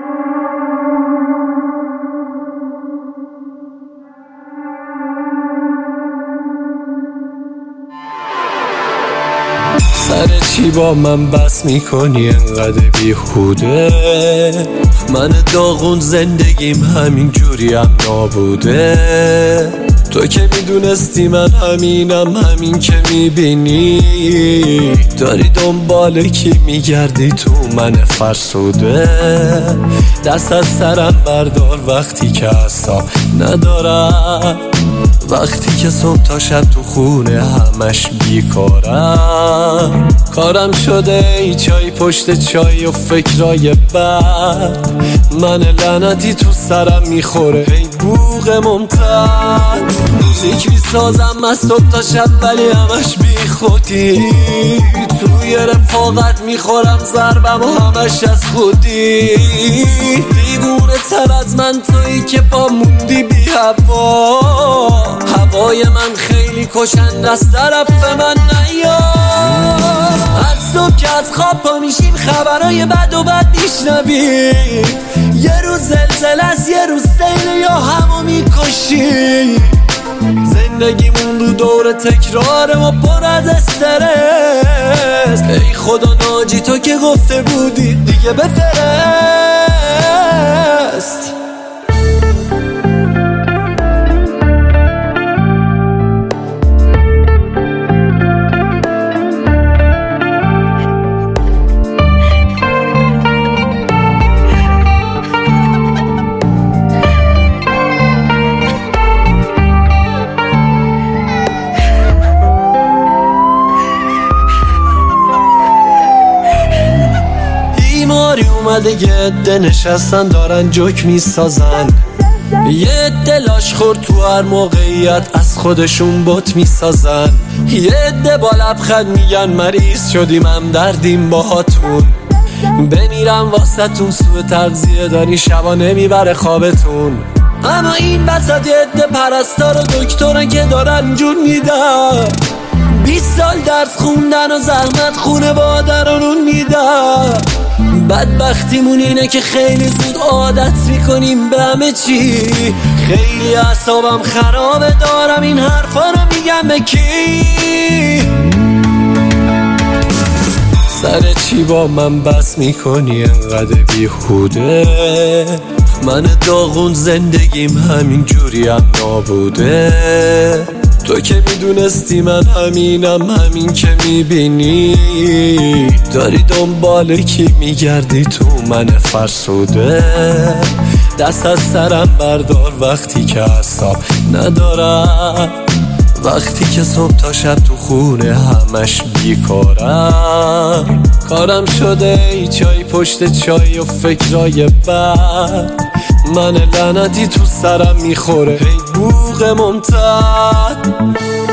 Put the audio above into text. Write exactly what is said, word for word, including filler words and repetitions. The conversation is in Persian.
سر چی با من بس میکنی انقدر بیهوده؟ من داغون زندگیم همین جوری هم نابوده. تو که میدونستی من همینم، همین که میبینی داری دنبال کی میگردی تو من فرسوده. دست از سرم بردار وقتی که اصلا ندارم، وقتی که صبح تا شب تو خونه همش بیکارم. کارم شده ای چای پشت چای و فکرای بد، من لعنتی تو سرم میخوره ای بوق ممتد. موزیک میسازم از صبح تا شب ولی همش بی خودی، توی رفاقت میخورم ضربم و همش از خودی. دیوونه تر از من تویی که با موندی بی هوا، هوای من خیلی کشند از طرف من نیا. از صبح که از خواب پا میشیم خبرهای بد و بد میشنویم، یه روز زلزله است یه روز سیل یا همو میکشی. زندگیمون رو دور تکراره و پر از استرس، ای خدا ناجی تو که گفته بودی دیگه بفرست. اومده یه عده نشستن دارن جوک میسازن، یه عده لاش خور تو هر موقعیت از خودشون بت میسازن، یه عده با لبخند میگن مریض شدیم هم دردیم باهاتون. بمیرم واسهتون سوء تغذیه داری شبا نمیبره خوابتون. اما این وسط یه عده پرستار و دکترن که دارن جون میدن، بیست سال درس خوندن و زحمت خونه بادرانون میدن. بدبختیمون اینه که خیلی زود عادت میکنیم به همه چی. خیلی اعصابم خرابه دارم این حرفا رو میگم به کی؟ سر چی با من بس میکنی انقدر بیهوده؟ من داغون زندگیم همین جوری هم نابوده. تو که میدونستی من همینم، همین که میبینی داری دنبال کی میگردی تو من فرسوده. دست از سرم بردار وقتی که اصلا ندارم، وقتی که صبح تا شب تو خونه همش بیکارم. کارم شده ای چای پشت چای و فکرای بد، من لعنتی تو سرم میخوره ای بوق ممتد.